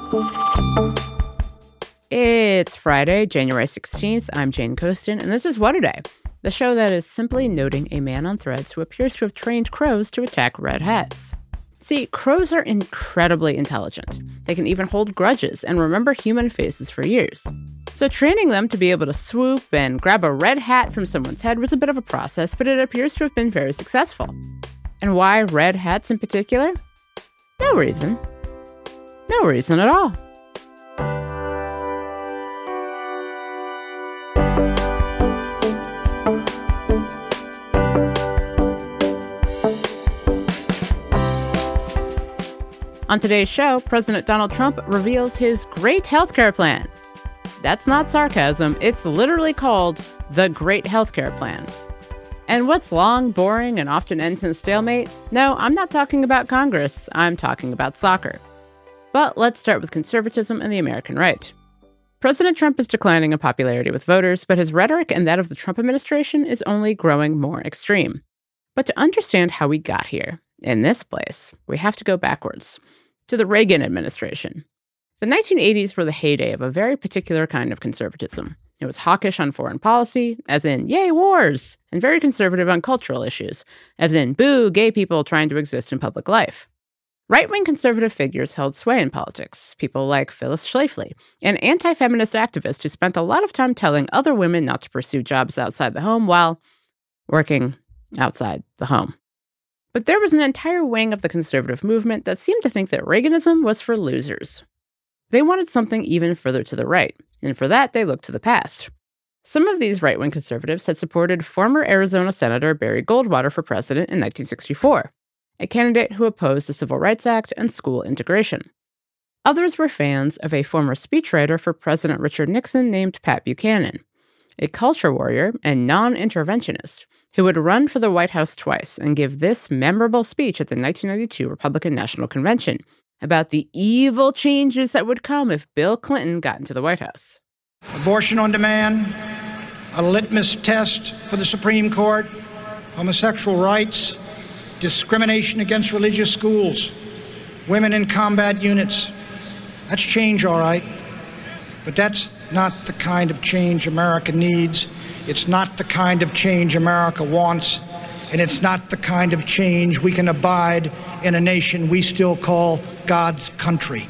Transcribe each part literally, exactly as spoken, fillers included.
It's Friday, January sixteenth. I'm Jane Coaston, and this is What A Day, the show that is simply noting a man on Threads who appears to have trained crows to attack red hats. See, crows are incredibly intelligent. They can even hold grudges and remember human faces for years. So training them to be able to swoop and grab a red hat from someone's head was a bit of a process, but it appears to have been very successful. And why red hats in particular? No reason. No reason at all. On today's show, President Donald Trump reveals his great healthcare plan. That's not sarcasm. It's literally called the Great Healthcare Plan. And what's long, boring, and often ends in stalemate? No, I'm not talking about Congress. I'm talking about soccer. But let's start with conservatism and the American right. President Trump is declining in popularity with voters, but his rhetoric and that of the Trump administration is only growing more extreme. But to understand how we got here, in this place, we have to go backwards, to the Reagan administration. The nineteen eighties were the heyday of a very particular kind of conservatism. It was hawkish on foreign policy, as in, yay, wars, and very conservative on cultural issues, as in, boo, gay people trying to exist in public life. Right-wing conservative figures held sway in politics, people like Phyllis Schlafly, an anti-feminist activist who spent a lot of time telling other women not to pursue jobs outside the home while working outside the home. But there was an entire wing of the conservative movement that seemed to think that Reaganism was for losers. They wanted something even further to the right, and for that they looked to the past. Some of these right-wing conservatives had supported former Arizona Senator Barry Goldwater for president in nineteen sixty-four, a candidate who opposed the Civil Rights Act and school integration. Others were fans of a former speechwriter for President Richard Nixon named Pat Buchanan, a culture warrior and non-interventionist who would run for the White House twice and give this memorable speech at the nineteen ninety-two Republican National Convention about the evil changes that would come if Bill Clinton got into the White House. Abortion on demand, a litmus test for the Supreme Court, homosexual rights, discrimination against religious schools, women in combat units. That's change, all right. But that's not the kind of change America needs. It's not the kind of change America wants. And it's not the kind of change we can abide in a nation we still call God's country.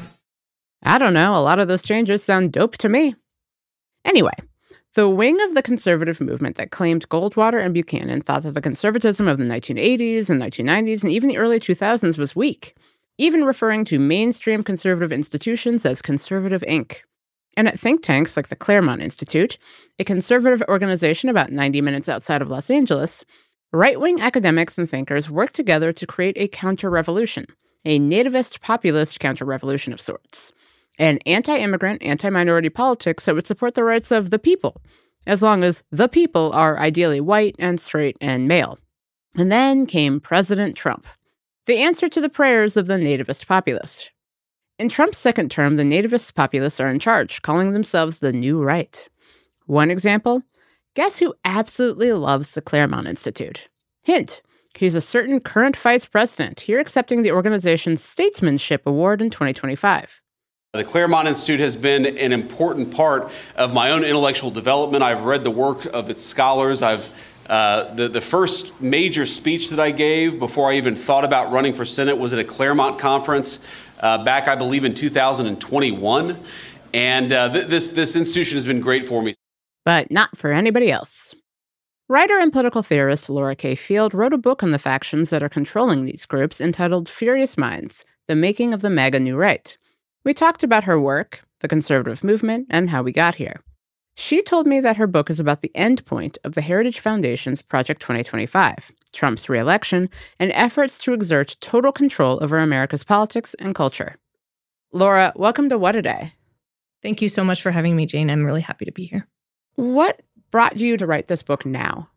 I don't know. A lot of those changes sound dope to me. Anyway, the wing of the conservative movement that claimed Goldwater and Buchanan thought that the conservatism of the nineteen eighties and nineteen nineties and even the early two thousands was weak, even referring to mainstream conservative institutions as conservative Incorporated. And at think tanks like the Claremont Institute, a conservative organization about ninety minutes outside of Los Angeles, right-wing academics and thinkers worked together to create a counter-revolution, a nativist populist counter-revolution of sorts, an anti-immigrant, anti-minority politics that would support the rights of the people, as long as the people are ideally white and straight and male. And then came President Trump, the answer to the prayers of the nativist populist. In Trump's second term, the nativist populists are in charge, calling themselves the New Right. One example, guess who absolutely loves the Claremont Institute? Hint, he's a certain current vice president, here accepting the organization's Statesmanship Award in twenty twenty-five. The Claremont Institute has been an important part of my own intellectual development. I've read the work of its scholars. I've uh, the, the first major speech that I gave before I even thought about running for Senate was at a Claremont conference uh, back, I believe, in two thousand twenty-one. And uh, th- this, this institution has been great for me. But not for anybody else. Writer and political theorist Laura K. Field wrote a book on the factions that are controlling these groups entitled Furious Minds, The Making of the MAGA New Right. We talked about her work, the conservative movement, and how we got here. She told me that her book is about the end point of the Heritage Foundation's Project twenty twenty-five, Trump's re-election, and efforts to exert total control over America's politics and culture. Laura, welcome to What A Day. Thank you so much for having me, Jane. I'm really happy to be here. What brought you to write this book now?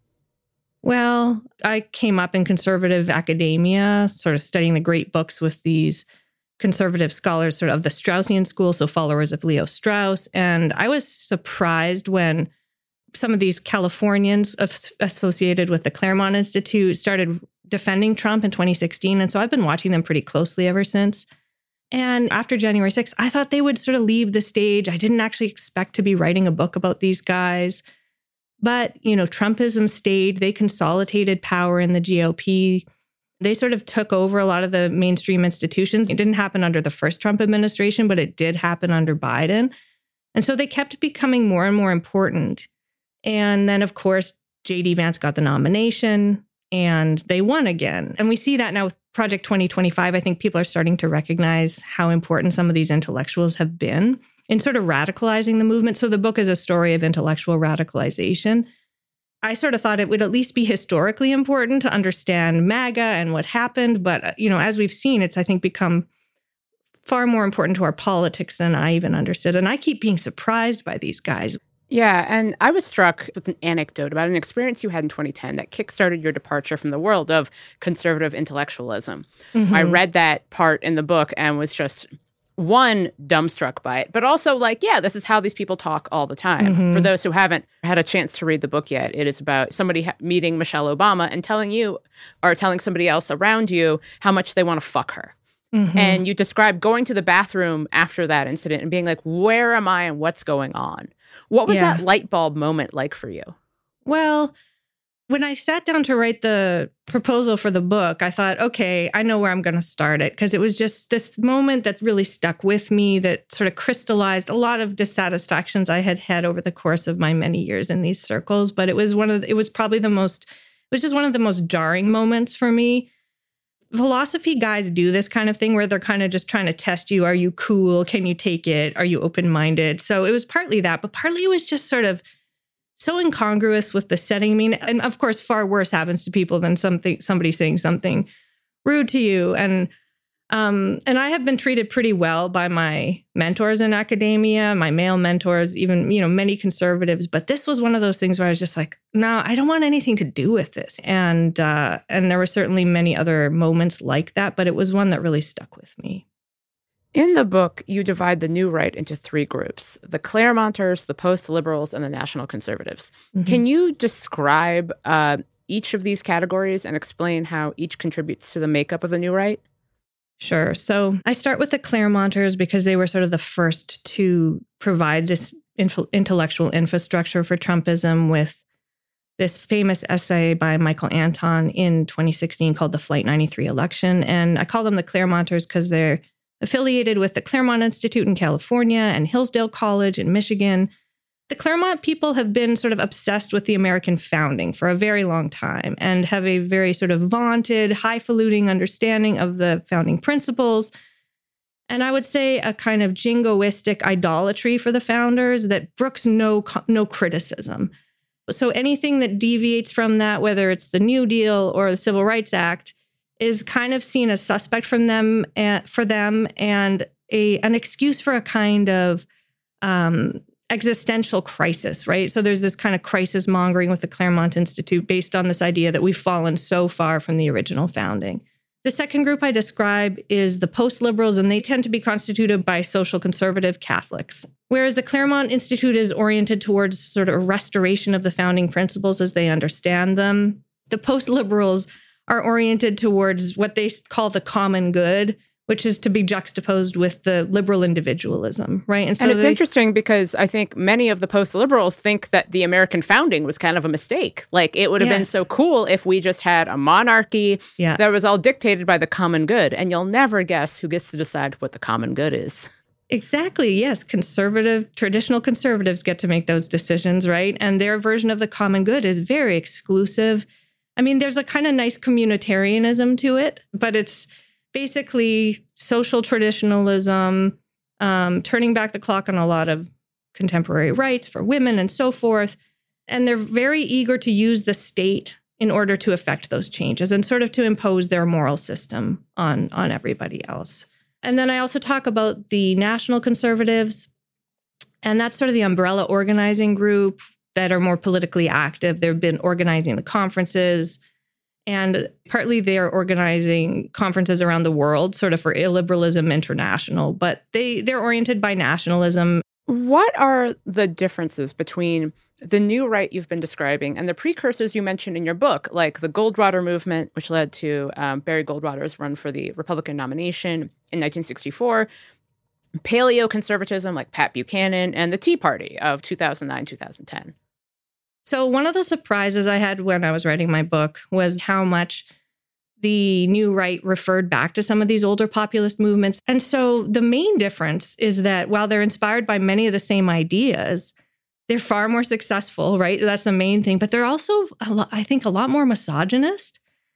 Well, I came up in conservative academia, sort of studying the great books with these conservative scholars sort of, of the Straussian school, so followers of Leo Strauss. And I was surprised when some of these Californians associated with the Claremont Institute started defending Trump in twenty sixteen. And so I've been watching them pretty closely ever since. And after January sixth, I thought they would sort of leave the stage. I didn't actually expect to be writing a book about these guys. But, you know, Trumpism stayed. They consolidated power in the G O P. They sort of took over a lot of the mainstream institutions. It didn't happen under the first Trump administration, but it did happen under Biden. And so they kept becoming more and more important. And then, of course, J D Vance got the nomination and they won again. And we see that now with Project twenty twenty-five. I think people are starting to recognize how important some of these intellectuals have been in sort of radicalizing the movement. So the book is a story of intellectual radicalization. I sort of thought it would at least be historically important to understand MAGA and what happened. But, you know, as we've seen, it's, I think, become far more important to our politics than I even understood. And I keep being surprised by these guys. Yeah, and I was struck with an anecdote about an experience you had in twenty ten that kickstarted your departure from the world of conservative intellectualism. Mm-hmm. I read that part in the book and was just, one, dumbstruck by it, but also like, yeah, this is how these people talk all the time. Mm-hmm. For those who haven't had a chance to read the book yet, it is about somebody ha- meeting Michelle Obama and telling you or telling somebody else around you how much they want to fuck her. Mm-hmm. And you describe going to the bathroom after that incident and being like, where am I and what's going on? What was yeah. that light bulb moment like for you? Well, when I sat down to write the proposal for the book, I thought, okay, I know where I'm going to start it, because it was just this moment that really stuck with me, that sort of crystallized a lot of dissatisfactions I had had over the course of my many years in these circles. But it was one of the, it was probably the most, it was just one of the most jarring moments for me. Philosophy guys do this kind of thing where they're kind of just trying to test you. Are you cool? Can you take it? Are you open-minded? So it was partly that, but partly it was just sort of so incongruous with the setting. I mean, and of course, far worse happens to people than something somebody saying something rude to you. And um, and I have been treated pretty well by my mentors in academia, my male mentors, even, you know, many conservatives. But this was one of those things where I was just like, no, I don't want anything to do with this. And uh, and there were certainly many other moments like that, but it was one that really stuck with me. In the book, you divide the new right into three groups: the Claremonters, the post-liberals, and the National Conservatives. Mm-hmm. Can you describe uh, each of these categories and explain how each contributes to the makeup of the new right? Sure. So I start with the Claremonters because they were sort of the first to provide this inf- intellectual infrastructure for Trumpism, with this famous essay by Michael Anton in twenty sixteen called The Flight ninety-three Election. And I call them the Claremonters because they're affiliated with the Claremont Institute in California and Hillsdale College in Michigan. The Claremont people have been sort of obsessed with the American founding for a very long time and have a very sort of vaunted, highfalutin understanding of the founding principles. And I would say a kind of jingoistic idolatry for the founders that brooks no, no criticism. So anything that deviates from that, whether it's the New Deal or the Civil Rights Act, is kind of seen as suspect from them, uh, for them and a an excuse for a kind of um, existential crisis, right? So there's this kind of crisis mongering with the Claremont Institute based on this idea that we've fallen so far from the original founding. The second group I describe is the post-liberals, and they tend to be constituted by social conservative Catholics. Whereas the Claremont Institute is oriented towards sort of a restoration of the founding principles as they understand them. The post-liberals are oriented towards what they call the common good, which is to be juxtaposed with the liberal individualism, right? And, so and it's they, interesting because I think many of the post-liberals think that the American founding was kind of a mistake. Like, it would have yes. been so cool if we just had a monarchy yeah. that was all dictated by the common good. And you'll never guess who gets to decide what the common good is. Exactly, yes. Conservative, traditional conservatives get to make those decisions, right? And their version of the common good is very exclusive. I mean, there's a kind of nice communitarianism to it, but it's basically social traditionalism, um, turning back the clock on a lot of contemporary rights for women and so forth. And they're very eager to use the state in order to affect those changes and sort of to impose their moral system on, on everybody else. And then I also talk about the National Conservatives, and that's sort of the umbrella organizing group that are more politically active. They've been organizing the conferences, and partly they're organizing conferences around the world, sort of for Illiberalism International, but they, they're oriented by nationalism. What are the differences between the new right you've been describing and the precursors you mentioned in your book, like the Goldwater movement, which led to um, Barry Goldwater's run for the Republican nomination in nineteen sixty-four, paleoconservatism like Pat Buchanan, and the Tea Party of two thousand nine, two thousand ten? So one of the surprises I had when I was writing my book was how much the new right referred back to some of these older populist movements. And so the main difference is that while they're inspired by many of the same ideas, they're far more successful, right? That's the main thing. But they're also, a lot, I think, a lot more misogynist.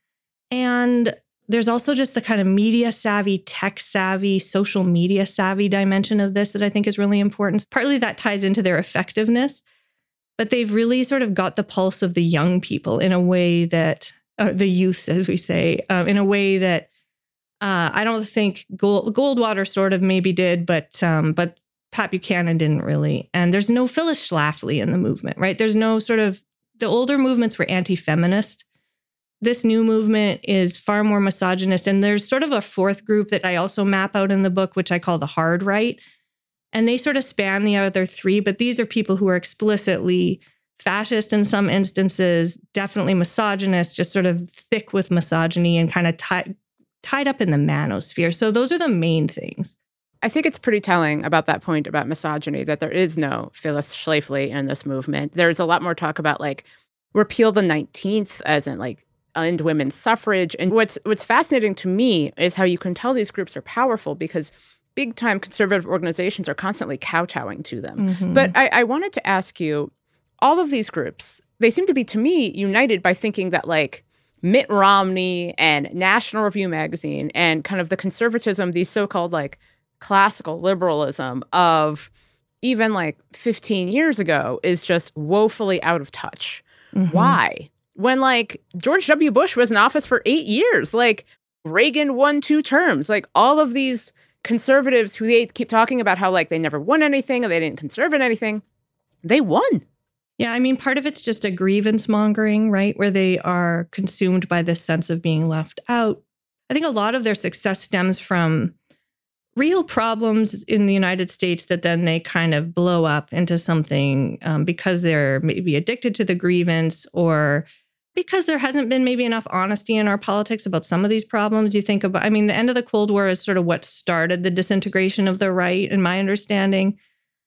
And there's also just the kind of media savvy, tech savvy, social media savvy dimension of this that I think is really important. Partly that ties into their effectiveness, but they've really sort of got the pulse of the young people in a way that Uh, the youths, as we say, um, in a way that uh, I don't think Gold, Goldwater sort of maybe did, but um, but Pat Buchanan didn't really. And there's no Phyllis Schlafly in the movement, right? There's no sort of, the older movements were anti-feminist. This new movement is far more misogynist. And there's sort of a fourth group that I also map out in the book, which I call the hard right. And they sort of span the other three, but these are people who are explicitly fascist in some instances, definitely misogynist, just sort of thick with misogyny and kind of tied tied up in the manosphere. So those are the main things. I think it's pretty telling about that point about misogyny that there is no Phyllis Schlafly in this movement. There's a lot more talk about like repeal the nineteenth, as in like end women's suffrage. And what's what's fascinating to me is how you can tell these groups are powerful because big time conservative organizations are constantly kowtowing to them. Mm-hmm. But I, I wanted to ask you, all of these groups, they seem to be, to me, united by thinking that, like, Mitt Romney and National Review magazine and kind of the conservatism, these so-called, like, classical liberalism of even, like, fifteen years ago is just woefully out of touch. Mm-hmm. Why? When, like, George W. Bush was in office for eight years. Like, Reagan won two terms. Like, all of these conservatives who they keep talking about how, like, they never won anything or they didn't conserve in anything, they won. Yeah, I mean, part of it's just a grievance mongering, right? Where they are consumed by this sense of being left out. I think a lot of their success stems from real problems in the United States that then they kind of blow up into something um, because they're maybe addicted to the grievance or because there hasn't been maybe enough honesty in our politics about some of these problems. You think about, I mean, the end of the Cold War is sort of what started the disintegration of the right, in my understanding.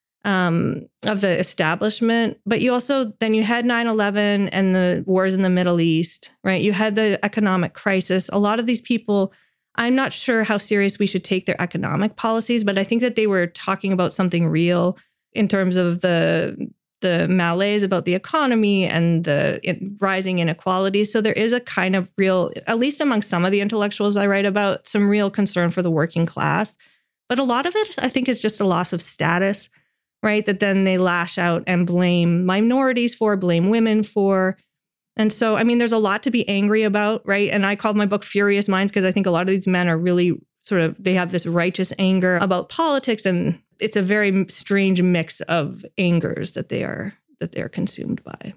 Um, of the establishment. But you also, then you had nine eleven and the wars in the Middle East, right? You had the economic crisis. A lot of these people, I'm not sure how serious we should take their economic policies, but I think that they were talking about something real in terms of the the malaise about the economy and the in, rising inequalities. So there is a kind of real, at least among some of the intellectuals I write about, some real concern for the working class. But a lot of it, I think, is just a loss of status, right? That then they lash out and blame minorities for, blame women for. And so, I mean, there's a lot to be angry about, right? And I called my book Furious Minds because I think a lot of these men are really sort of, they have this righteous anger about politics, and it's a very strange mix of angers that they are that they are consumed by.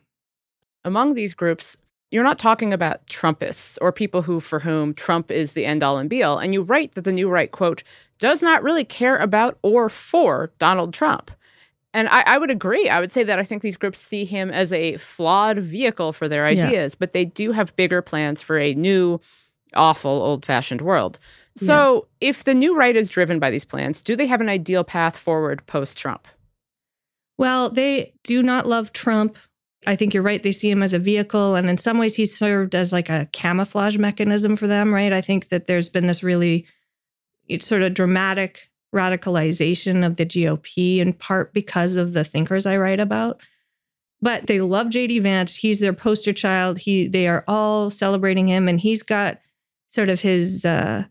Among these groups, you're not talking about Trumpists or people who for whom Trump is the end-all and be-all. And you write that the new right, quote, does not really care about or for Donald Trump. And I, I would agree. I would say that I think these groups see him as a flawed vehicle for their ideas, yeah. But they do have bigger plans for a new, awful, old-fashioned world. So yes. If the new right is driven by these plans, do they have an ideal path forward post-Trump? Well, they do not love Trump. I think you're right. They see him as a vehicle. And in some ways, he's served as like a camouflage mechanism for them, right? I think that there's been this really sort of dramatic radicalization of the G O P, in part because of the thinkers I write about. But they love J D Vance. He's their poster child. He, they are all celebrating him, and he's got sort of his uh,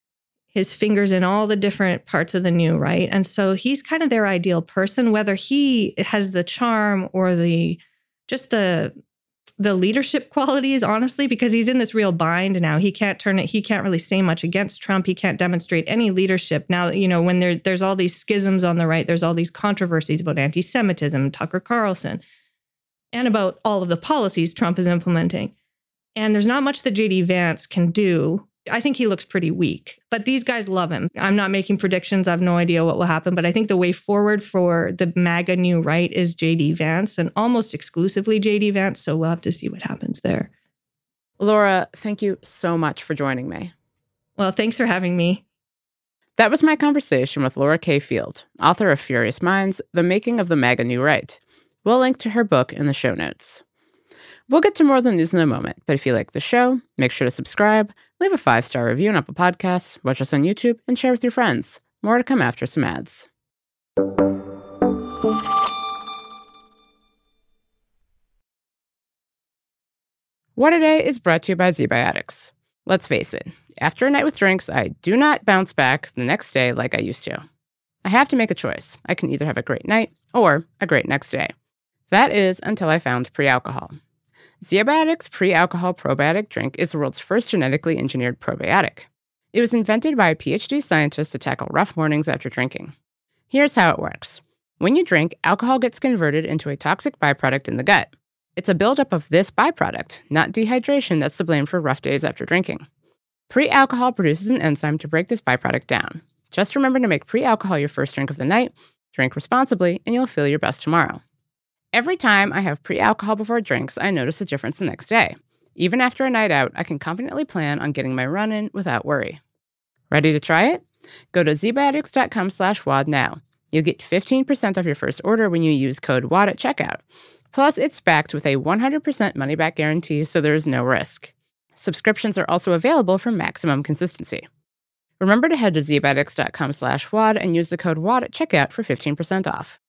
his fingers in all the different parts of the new right. And so he's kind of their ideal person, whether he has the charm or the just the the leadership qualities, honestly, because he's in this real bind now. He can't turn it. He can't really say much against Trump. He can't demonstrate any leadership. Now, you know, when there, there's all these schisms on the right, there's all these controversies about anti-Semitism, Tucker Carlson, and about all of the policies Trump is implementing. And there's not much that J D Vance can do I think he looks pretty weak, but these guys love him. I'm not making predictions. I have no idea what will happen, but I think the way forward for the MAGA new right is J D Vance, and almost exclusively J D Vance, so we'll have to see what happens there. Laura, thank you so much for joining me. Well, thanks for having me. That was my conversation with Laura K. Field, author of Furious Minds, The Making of the MAGA New Right. We'll link to her book in the show notes. We'll get to more of the news in a moment, but if you like the show, make sure to subscribe, leave a five-star review on Apple Podcasts, watch us on YouTube, and share with your friends. More to come after some ads. What A Day is brought to you by ZBiotics. Let's face it, after a night with drinks, I do not bounce back the next day like I used to. I have to make a choice. I can either have a great night or a great next day. That is until I found pre-alcohol. ZBiotics Pre-Alcohol Probiotic Drink is the world's first genetically engineered probiotic. It was invented by a P H D scientist to tackle rough mornings after drinking. Here's how it works. When you drink, alcohol gets converted into a toxic byproduct in the gut. It's a buildup of this byproduct, not dehydration, that's to blame for rough days after drinking. Pre-alcohol produces an enzyme to break this byproduct down. Just remember to make pre-alcohol your first drink of the night, drink responsibly, and you'll feel your best tomorrow. Every time I have pre-alcohol before drinks, I notice a difference the next day. Even after a night out, I can confidently plan on getting my run in without worry. Ready to try it? Go to zbiotics.com slash WAD now. You'll get fifteen percent off your first order when you use code WAD at checkout. Plus, it's backed with a one hundred percent money-back guarantee, so there's no risk. Subscriptions are also available for maximum consistency. Remember to head to zbiotics.com slash WAD and use the code WAD at checkout for fifteen percent off.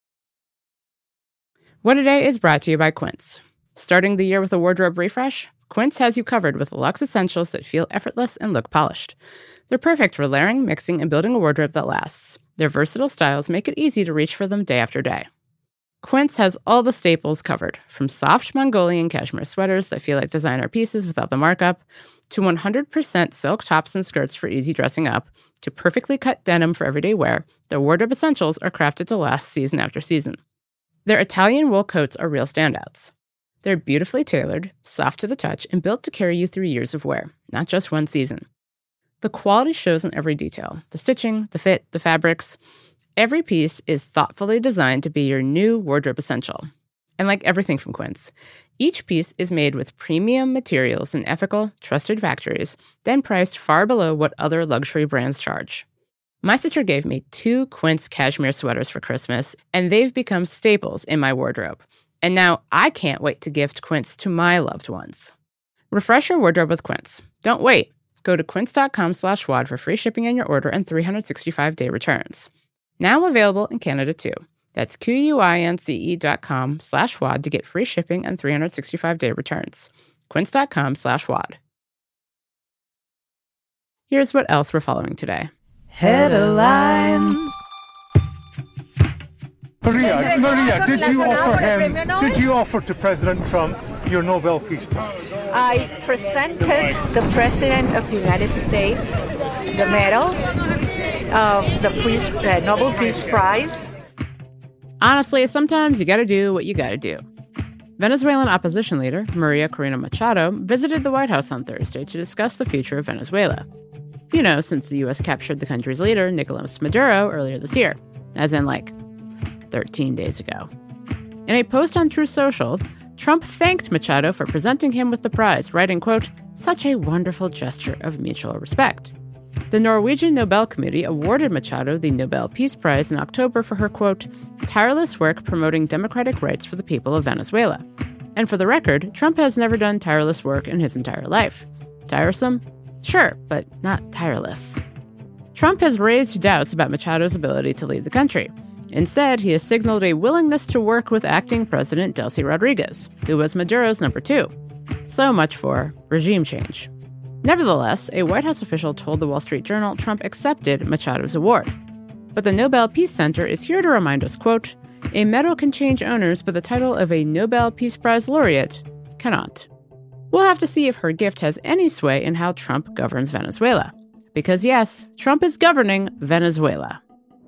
What A Day is brought to you by Quince. Starting the year with a wardrobe refresh? Quince has you covered with luxe essentials that feel effortless and look polished. They're perfect for layering, mixing, and building a wardrobe that lasts. Their versatile styles make it easy to reach for them day after day. Quince has all the staples covered, from soft Mongolian cashmere sweaters that feel like designer pieces without the markup, to one hundred percent silk tops and skirts for easy dressing up, to perfectly cut denim for everyday wear. Their wardrobe essentials are crafted to last season after season. Their Italian wool coats are real standouts. They're beautifully tailored, soft to the touch, and built to carry you through years of wear, not just one season. The quality shows in every detail. The stitching, the fit, the fabrics. Every piece is thoughtfully designed to be your new wardrobe essential. And like everything from Quince, each piece is made with premium materials in ethical, trusted factories, then priced far below what other luxury brands charge. My sister gave me two Quince cashmere sweaters for Christmas, and they've become staples in my wardrobe. And now I can't wait to gift Quince to my loved ones. Refresh your wardrobe with Quince. Don't wait. Go to quince.com slash WAD for free shipping on your order and three hundred sixty-five day returns. Now available in Canada too. That's Q-U-I-N-C-E dot com slash WAD to get free shipping and three hundred sixty-five day returns. Quince.com slash WAD. Here's what else we're following today. Headlines. Maria, Maria, did you offer him, did you offer to President Trump your Nobel Peace Prize? I presented the President of the United States the medal of the Peace, uh, Nobel Peace Prize. Honestly, sometimes you gotta do what you gotta do. Venezuelan opposition leader Maria Corina Machado visited the White House on Thursday to discuss the future of Venezuela. You know, since the U S captured the country's leader, Nicolas Maduro, earlier this year, as in like thirteen days ago. In a post on Truth Social, Trump thanked Machado for presenting him with the prize, writing, quote, "Such a wonderful gesture of mutual respect." The Norwegian Nobel Committee awarded Machado the Nobel Peace Prize in October for her, quote, "tireless work promoting democratic rights for the people of Venezuela." And for the record, Trump has never done tireless work in his entire life. Tiresome? Sure, but not tireless. Trump has raised doubts about Machado's ability to lead the country. Instead, he has signaled a willingness to work with acting President Delcy Rodriguez, who was Maduro's number two. So much for regime change. Nevertheless, a White House official told the Wall Street Journal Trump accepted Machado's award. But the Nobel Peace Center is here to remind us, quote, "A medal can change owners, but the title of a Nobel Peace Prize laureate cannot." We'll have to see if her gift has any sway in how Trump governs Venezuela. Because yes, Trump is governing Venezuela.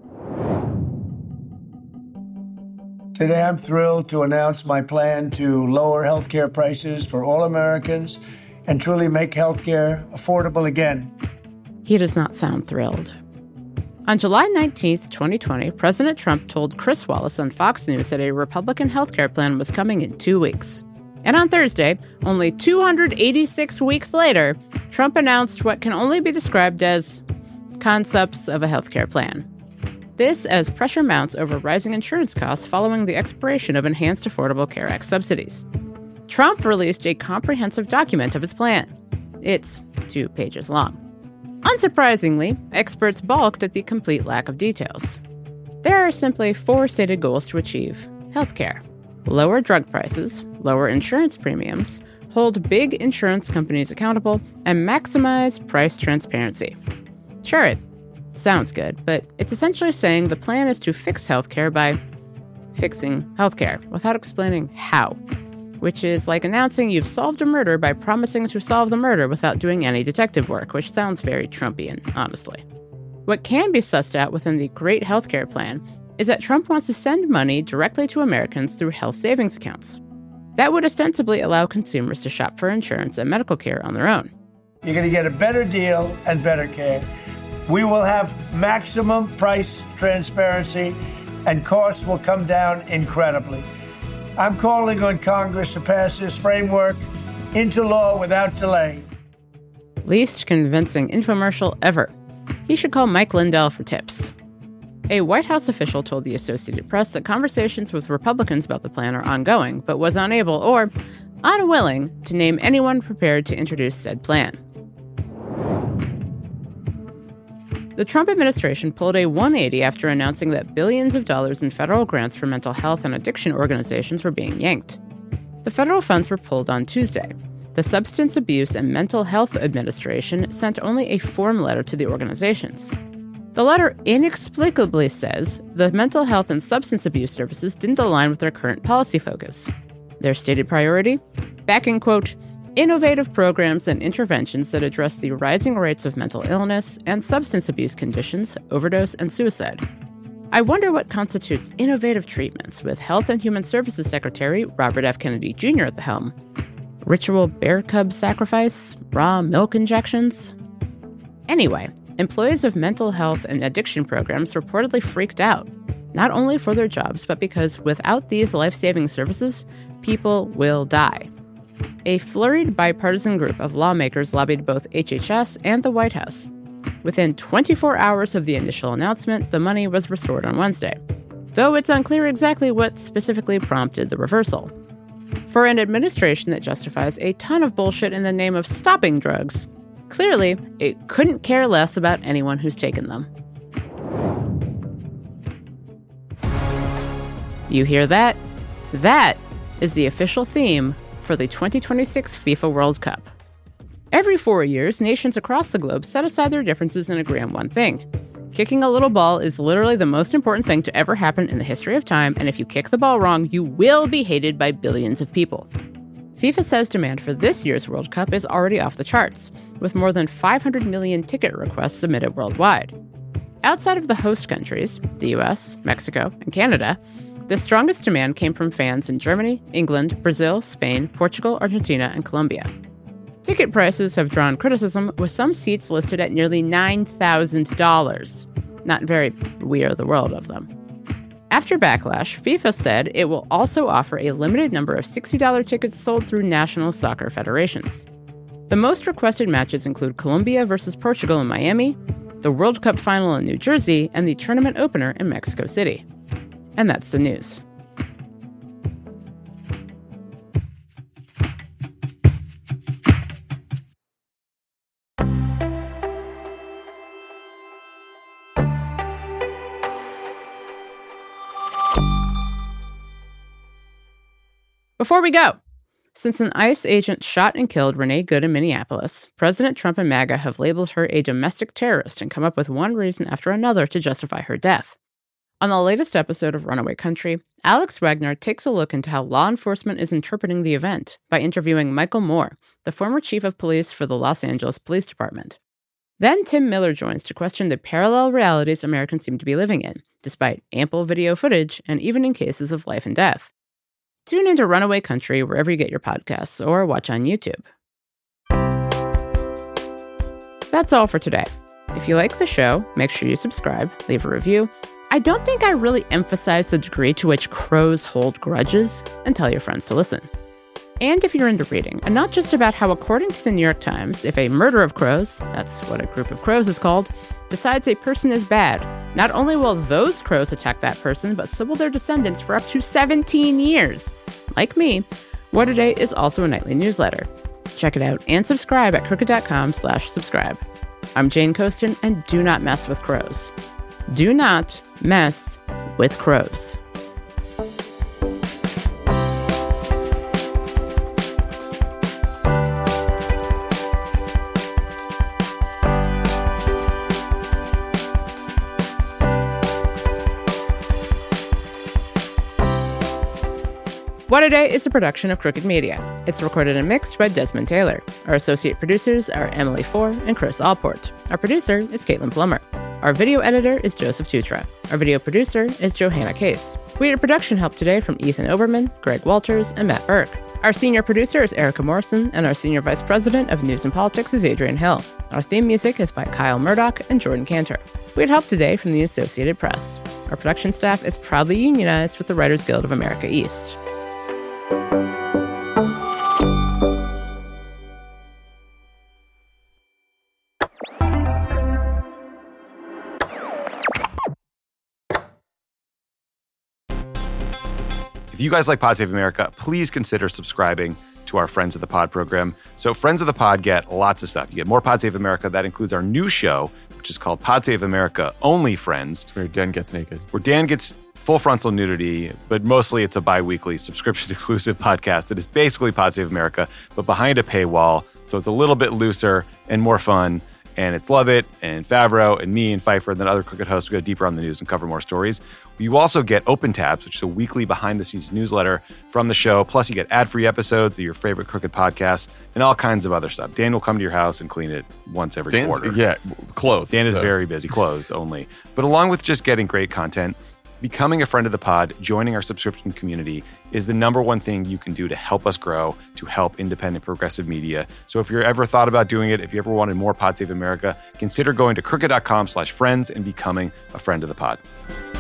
Today, I'm thrilled to announce my plan to lower healthcare prices for all Americans and truly make healthcare affordable again. He does not sound thrilled. On July nineteenth, twenty twenty, President Trump told Chris Wallace on Fox News that a Republican healthcare plan was coming in two weeks. And on Thursday, only two hundred eighty-six weeks later, Trump announced what can only be described as concepts of a healthcare plan. This as pressure mounts over rising insurance costs following the expiration of Enhanced Affordable Care Act subsidies. Trump released a comprehensive document of his plan. It's two pages long. Unsurprisingly, experts balked at the complete lack of details. There are simply four stated goals to achieve healthcare: lower drug prices, lower insurance premiums, hold big insurance companies accountable, and maximize price transparency. Sure, it sounds good, but it's essentially saying the plan is to fix healthcare by fixing healthcare without explaining how, which is like announcing you've solved a murder by promising to solve the murder without doing any detective work, which sounds very Trumpian, honestly. What can be sussed out within the Great Healthcare Plan is that Trump wants to send money directly to Americans through health savings accounts. That would ostensibly allow consumers to shop for insurance and medical care on their own. You're going to get a better deal and better care. We will have maximum price transparency, and costs will come down incredibly. I'm calling on Congress to pass this framework into law without delay. Least convincing infomercial ever. He should call Mike Lindell for tips. A White House official told the Associated Press that conversations with Republicans about the plan are ongoing, but was unable or unwilling to name anyone prepared to introduce said plan. The Trump administration pulled a one eighty after announcing that billions of dollars in federal grants for mental health and addiction organizations were being yanked. The federal funds were pulled on Tuesday. The Substance Abuse and Mental Health Administration sent only a form letter to the organizations. The letter inexplicably says the mental health and substance abuse services didn't align with their current policy focus. Their stated priority? Backing, quote, innovative programs and interventions that address the rising rates of mental illness and substance abuse conditions, overdose, and suicide. I wonder what constitutes innovative treatments with Health and Human Services Secretary Robert F. Kennedy Junior at the helm. Ritual bear cub sacrifice? Raw milk injections? Anyway, employees of mental health and addiction programs reportedly freaked out, not only for their jobs, but because without these life-saving services, people will die. A flurried bipartisan group of lawmakers lobbied both H H S and the White House. Within twenty-four hours of the initial announcement, the money was restored on Wednesday, though it's unclear exactly what specifically prompted the reversal. For an administration that justifies a ton of bullshit in the name of stopping drugs, clearly it couldn't care less about anyone who's taken them. You hear that? That is the official theme for the twenty twenty-six FIFA World Cup. Every four years, nations across the globe set aside their differences and agree on one thing. Kicking a little ball is literally the most important thing to ever happen in the history of time, and if you kick the ball wrong, you will be hated by billions of people. FIFA says demand for this year's World Cup is already off the charts, with more than five hundred million ticket requests submitted worldwide. Outside of the host countries, the U S, Mexico, and Canada, the strongest demand came from fans in Germany, England, Brazil, Spain, Portugal, Argentina, and Colombia. Ticket prices have drawn criticism, with some seats listed at nearly nine thousand dollars. Not very We Are the World of them. After backlash, FIFA said it will also offer a limited number of sixty dollars tickets sold through national soccer federations. The most requested matches include Colombia versus Portugal in Miami, the World Cup final in New Jersey, and the tournament opener in Mexico City. And that's the news. Before we go, since an ICE agent shot and killed Renee Good in Minneapolis, President Trump and MAGA have labeled her a domestic terrorist and come up with one reason after another to justify her death. On the latest episode of Runaway Country, Alex Wagner takes a look into how law enforcement is interpreting the event by interviewing Michael Moore, the former chief of police for the Los Angeles Police Department. Then Tim Miller joins to question the parallel realities Americans seem to be living in, despite ample video footage and even in cases of life and death. Tune into Runaway Country wherever you get your podcasts or watch on YouTube. That's all for today. If you like the show, make sure you subscribe, leave a review. I don't think I really emphasize the degree to which crows hold grudges, and tell your friends to listen. And if you're into reading, and not just about how, according to the New York Times, if a murder of crows, that's what a group of crows is called, decides a person is bad, not only will those crows attack that person, but so will their descendants for up to seventeen years. Like me, What A Day is also a nightly newsletter. Check it out and subscribe at crooked.com slash subscribe. I'm Jane Coaston, and do not mess with crows. Do not mess with crows. What A Day is a production of Crooked Media. It's recorded and mixed by Desmond Taylor. Our associate producers are Emily Four and Chris Allport. Our producer is Caitlin Plummer. Our video editor is Joseph Tutra. Our video producer is Johanna Case. We had production help today from Ethan Oberman, Greg Walters, and Matt Burke. Our senior producer is Erica Morrison, and our senior vice president of news and politics is Adrian Hill. Our theme music is by Kyle Murdoch and Jordan Cantor. We had help today from the Associated Press. Our production staff is proudly unionized with the Writers Guild of America East. If you guys like Pod Save America, please consider subscribing to our Friends of the Pod program. So Friends of the Pod get lots of stuff. You get more Pod Save America. That includes our new show, which is called Pod Save America Only Friends. It's where Dan gets naked. Where Dan gets full frontal nudity, but mostly it's a bi-weekly subscription-exclusive podcast that is basically Pod Save America, but behind a paywall. So it's a little bit looser and more fun. And it's Lovett and Favreau and me and Pfeiffer and then other Crooked hosts. We go deeper on the news and cover more stories. You also get Open Tabs, which is a weekly behind-the-scenes newsletter from the show. Plus, you get ad-free episodes of your favorite Crooked podcasts and all kinds of other stuff. Dan will come to your house and clean it once every Dan's, quarter. Yeah, clothes. Dan is so. very busy, clothes only. But along with just getting great content, becoming a friend of the pod, joining our subscription community is the number one thing you can do to help us grow, to help independent progressive media. So if you're ever thought about doing it, if you ever wanted more Pod Save America, consider going to crooked.com slash friends and becoming a friend of the pod.